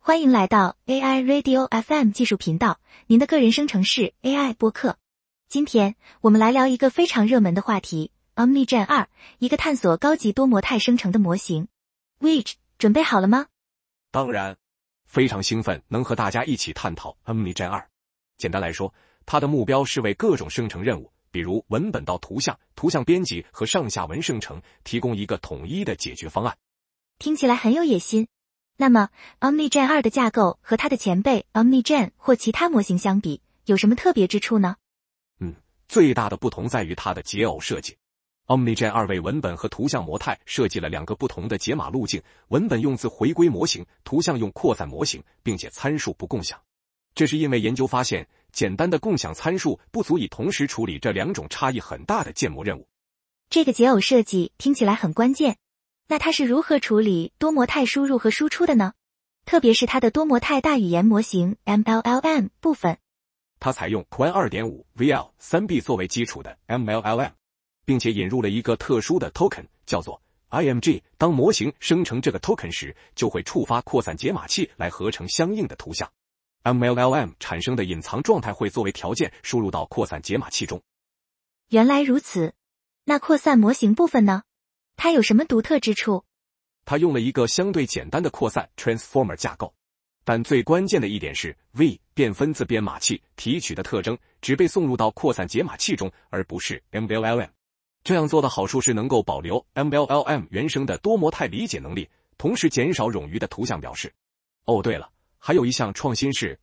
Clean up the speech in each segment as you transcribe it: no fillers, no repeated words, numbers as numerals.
欢迎来到 AI Radio FM 技术频道，您的个人生成式 AI 播客。今天我们来聊一个非常热门的话题 OmniGen 2，一个探索高级多模态生成的模型。Widge， 准备好了吗？ 当然，非常兴奋能和大家一起探讨 OmniGen 2。简单来说，它的目标是为各种生成任务，比如文本到图像、图像编辑和上下文生成，提供一个统一的解决方案。 听起来很有野心。那么 OmniGen 2的架构和它的前辈 OmniGen 或其他模型相比，有什么特别之处呢？ 最大的不同在于它的解耦设计。OmniGen 2为文本和图像模态设计了两个不同的解码路径，文本用自回归模型，图像用扩散模型，并且参数不共享。这是因为研究发现，简单的共享参数不足以同时处理这两种差异很大的建模任务。 这个解耦设计听起来很关键。那它是如何处理多模态输入和输出的呢？特别是它的多模态大语言模型 MLLM 部分。 它采用 Qwen 2.5 VL3B 作为基础的 MLLM， 并且引入了一个特殊的 token， 叫做 IMG。当模型生成这个 token 时，就会触发扩散解码器来合成相应的图像。MLLM 产生的隐藏状态会作为条件输入到扩散解码器中。 原来如此。那扩散模型部分呢？它有什么独特之处？ 它用了一个相对简单的扩散 transformer 架构，但最关键的一点是 V 变分自编码器提取的特征只被送入到扩散解码器中，而不是 MLLM。这样做的好处是能够保留 MLLM 原生的多模态理解能力，同时减少冗余的图像表示。哦，对了，还有一项创新是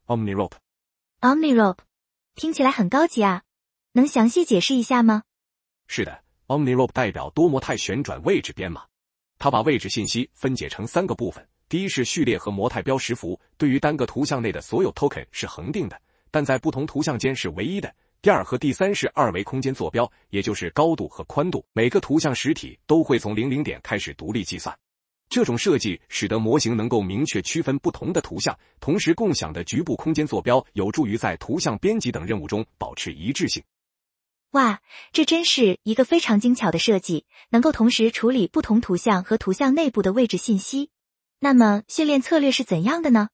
OmniRope。 听起来很高级啊，能详细解释一下吗？ 是的，OmniRope 代表多模态旋转位置编码。它把位置信息分解成3个部分，第一是序列和模态标识符，对于单个图像内的所有 token 是恒定的，但在不同图像间是唯一的。第二和第三是二维空间坐标，也就是高度和宽度，每个图像实体都会从00点开始独立计算。这种设计使得模型能够明确区分不同的图像，同时共享的局部空间坐标有助于在图像编辑等任务中保持一致性。 哇，这真是一个非常精巧的设计，能够同时处理不同图像和图像内部的位置信息。那么训练策略是怎样的呢？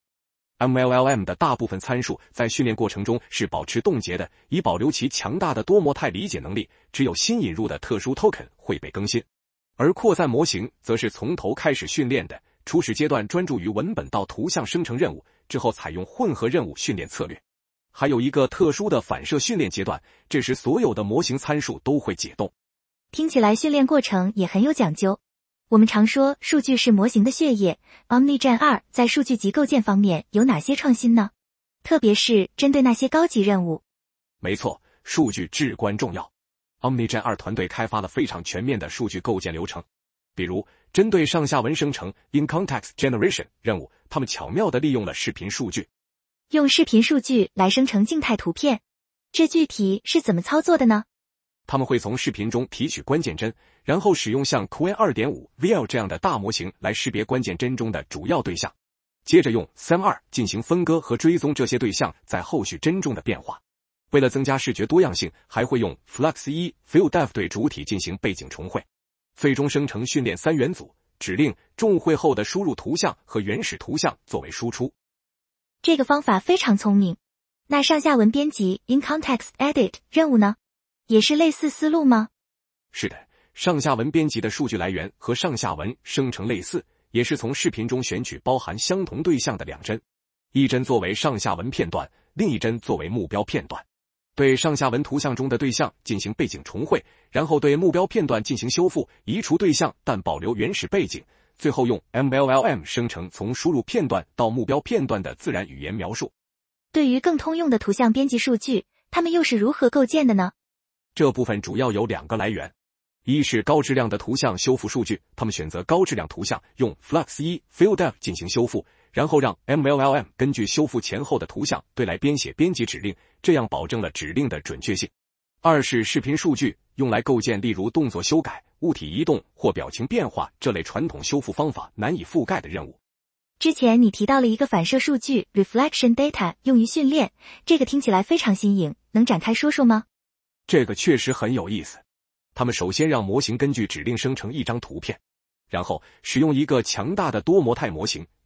MLLM 的大部分参数在训练过程中是保持冻结的，以保留其强大的多模态理解能力，只有新引入的特殊 token 会被更新。而扩散模型则是从头开始训练的，初始阶段专注于文本到图像生成任务，之后采用混合任务训练策略。还有一个特殊的反射训练阶段，这时所有的模型参数都会解冻。 听起来训练过程也很有讲究。我们常说数据是模型的血液， OmniGen 2在数据集构建方面有哪些创新呢？特别是针对那些高级任务。 没错，数据至关重要。OmniGen 2团队开发了非常全面的数据构建流程，比如针对上下文生成 In Context Generation 任务，他们巧妙地利用了视频数据。 用视频数据来生成静态图片，这具体是怎么操作的呢？ 他们会从视频中提取关键帧，然后使用像 Qwen 2.5 VL 这样的大模型来识别关键帧中的主要对象，接着用 SAM2 进行分割和追踪这些对象在后续帧中的变化。为了增加视觉多样性，还会用 Flux1 FieldDev 对主体进行背景重绘，最终生成训练3元组指令，重绘后的输入图像和原始图像作为输出。 这个方法非常聪明。那上下文编辑 In Context Edit 任务呢？也是类似思路吗？ 是的，上下文编辑的数据来源和上下文生成类似，也是从视频中选取包含相同对象的2帧，一帧作为上下文片段，另一帧作为目标片段。对上下文图像中的对象进行背景重绘，然后对目标片段进行修复，移除对象但保留原始背景，最后用 MLLM 生成从输入片段到目标片段的自然语言描述。 对于更通用的图像编辑数据，它们又是如何构建的呢？ 这部分主要有2个来源，一是高质量的图像修复数据，他们选择高质量图像，用 Flux1 FieldDev 进行修复，然后让 MLLM 根据修复前后的图像对来编写编辑指令，这样保证了指令的准确性。二是视频数据，用来构建例如动作修改、物体移动或表情变化这类传统修复方法难以覆盖的任务。 之前你提到了一个反射数据 Reflection Data 用于训练，这个听起来非常新颖，能展开说说吗？ 这个确实很有意思。他们首先让模型根据指令生成一张图片，然后使用一个强大的多模态模型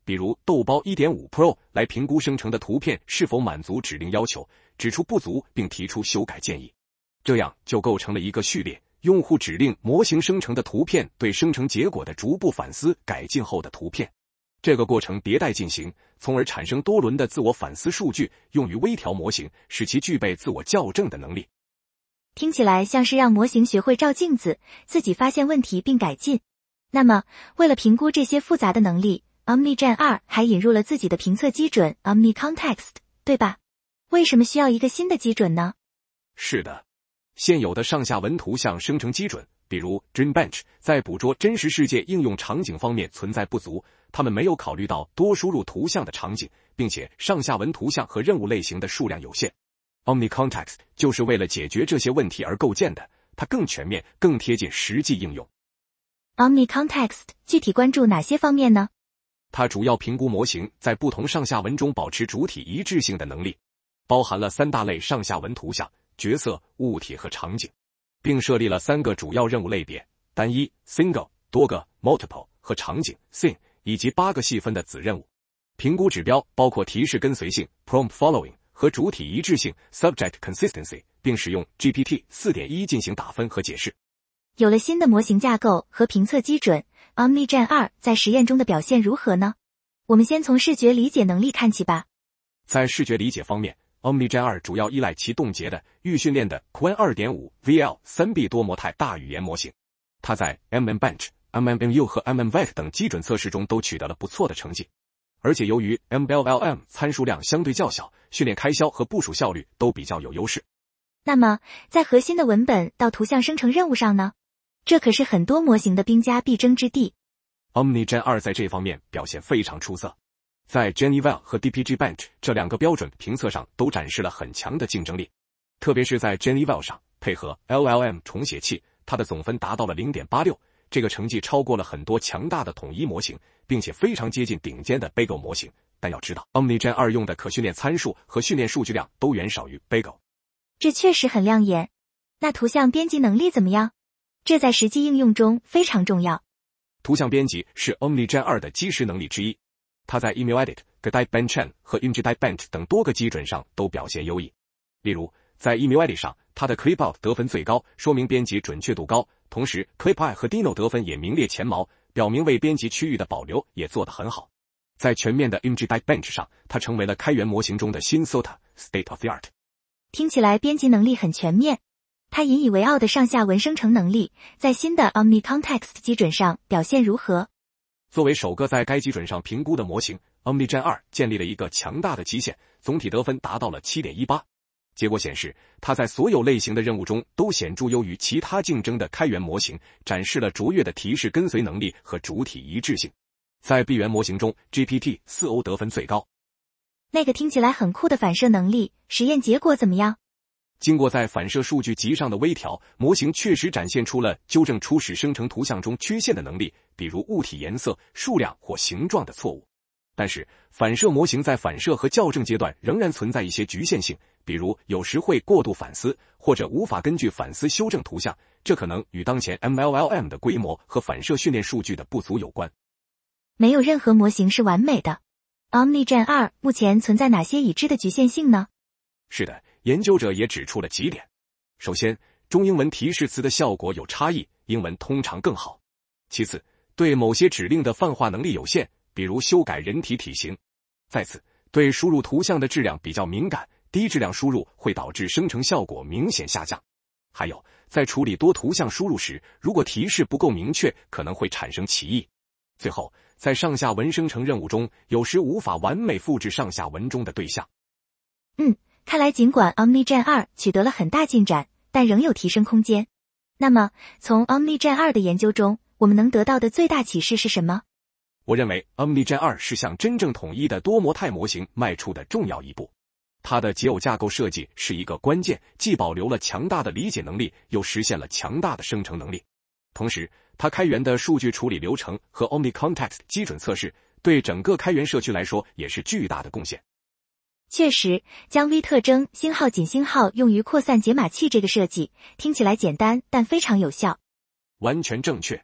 比如豆包 1.5 Pro 来评估生成的图片是否满足指令要求，指出不足并提出修改建议。这样就构成了一个序列，用户指令模型生成的图片对生成结果的逐步反思改进后的图片。这个过程迭代进行，从而产生多轮的自我反思数据，用于微调模型，使其具备自我校正的能力。 听起来像是让模型学会照镜子，自己发现问题并改进。那么，为了评估这些复杂的能力， OmniGen 2还引入了自己的评测基准 OmniContext， 对吧？为什么需要一个新的基准呢？ 是的，现有的上下文图像生成基准，比如 Dreambench， 在捕捉真实世界应用场景方面存在不足，他们没有考虑到多输入图像的场景，并且上下文图像和任务类型的数量有限。OmniContext 就是为了解决这些问题而构建的，它更全面、更贴近实际应用。 OmniContext 具体关注哪些方面呢？ 它主要评估模型在不同上下文中保持主体一致性的能力，包含了3大类上下文图像、角色、物体和场景，并设立了3个主要任务类别：单一 （single）、多个 （multiple） 和场景 （scene），以及8个细分的子任务。评估指标包括提示跟随性 （prompt following） 和主体一致性 （subject consistency）， 并使用 GPT 4.1 进行打分和解释。 有了新的模型架构和评测基准， OmniGen 2在实验中的表现如何呢？我们先从视觉理解能力看起吧。 在视觉理解方面， OmniGen 2主要依赖其冻结的预训练的 Qwen 2.5 VL 3B 多模态大语言模型。它在 MMBench、MMMU 和 MMVet 等基准测试中都取得了不错的成绩。而且由于 MLLM 参数量相对较小，训练开销和部署效率都比较有优势。 那么，在核心的文本到图像生成任务上呢？这可是很多模型的兵家必争之地。 OmniGen 2在这方面表现非常出色，在 GenEval 和 DPGBench 这2个标准评测上都展示了很强的竞争力。特别是在 GenEval 上，配合 LLM 重写器，它的总分达到了 0.86， 这个成绩超过了很多强大的统一模型，并且非常接近顶尖的 Bagel 模型。但要知道 ，OmniGen 2用的可训练参数和训练数据量都远少于 Bagel。 这确实很亮眼。那图像编辑能力怎么样？这在实际应用中非常重要。 图像编辑是 OmniGen 2的基石能力之一，它在 EmuEdit、Gedite-Benchen 和 ImageDite-Bench 等多个基准上都表现优异。例如，在 EmuEdit 上，它的 ClipOut 得分最高，说明编辑准确度高，同时 ClipEye 和 Dino 得分也名列前茅，表明为编辑区域的保留也做得很好。在全面的 ImageDite-Bench 上，它成为了开源模型中的新 SOTA State of the Art。 听起来编辑能力很全面。它引以为傲的上下文生成能力，在新的 OmniContext 基准上表现如何？ 作为首个在该基准上评估的模型， OmniGen 2建立了一个强大的极限，总体得分达到了 7.18。结果显示，它在所有类型的任务中都显著优于其他竞争的开源模型，展示了卓越的提示跟随能力和主体一致性。在闭源模型中， GPT-4o 得分最高。 那个听起来很酷的反射能力，实验结果怎么样？ 经过在反射数据集上的微调，模型确实展现出了纠正初始生成图像中缺陷的能力，比如物体颜色、数量或形状的错误。但是，反射模型在反射和校正阶段仍然存在一些局限性，比如有时会过度反思，或者无法根据反思修正图像，这可能与当前 MLLM 的规模和反射训练数据的不足有关。 没有任何模型是完美的。OmniGen 2目前存在哪些已知的局限性呢？ 是的，研究者也指出了几点。首先，中英文提示词的效果有差异，英文通常更好。其次，对某些指令的泛化能力有限，比如修改人体体型。再次，对输入图像的质量比较敏感，低质量输入会导致生成效果明显下降。还有，在处理多图像输入时，如果提示不够明确，可能会产生歧义。最后，在上下文生成任务中，有时无法完美复制上下文中的对象。 看来尽管 OmniGen 2取得了很大进展，但仍有提升空间。那么，从 OmniGen 2的研究中，我们能得到的最大启示是什么？ 我认为 OmniGen 2是向真正统一的多模态模型迈出的重要一步。它的解耦架构设计是一个关键，既保留了强大的理解能力，又实现了强大的生成能力。同时，它开源的数据处理流程和 OmniContext 基准测试，对整个开源社区来说也是巨大的贡献。 确实，将 V 特征星号仅星号用于扩散解码器这个设计，听起来简单，但非常有效。 完全正确。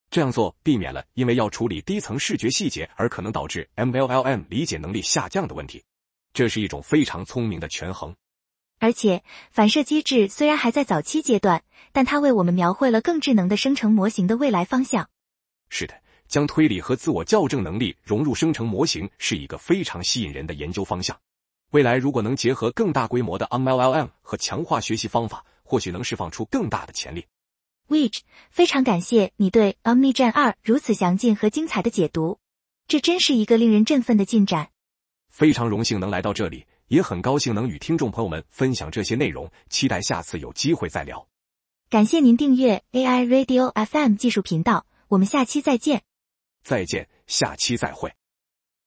这样做避免了因为要处理低层视觉细节而可能导致 MLLM 理解能力下降的问题。这是一种非常聪明的权衡。 而且，反射机制虽然还在早期阶段，但它为我们描绘了更智能的生成模型的未来方向。 是的，将推理和自我校正能力融入生成模型是一个非常吸引人的研究方向。未来如果能结合更大规模的 MLLM 和强化学习方法，或许能释放出更大的潜力。 Widge， 非常感谢你对 OmniGen 2如此详尽和精彩的解读，这真是一个令人振奋的进展。 非常荣幸能来到这里，也很高兴能与听众朋友们分享这些内容，期待下次有机会再聊。 感谢您订阅 AI Radio FM 技术频道，我们下期再见。 再见，下期再会。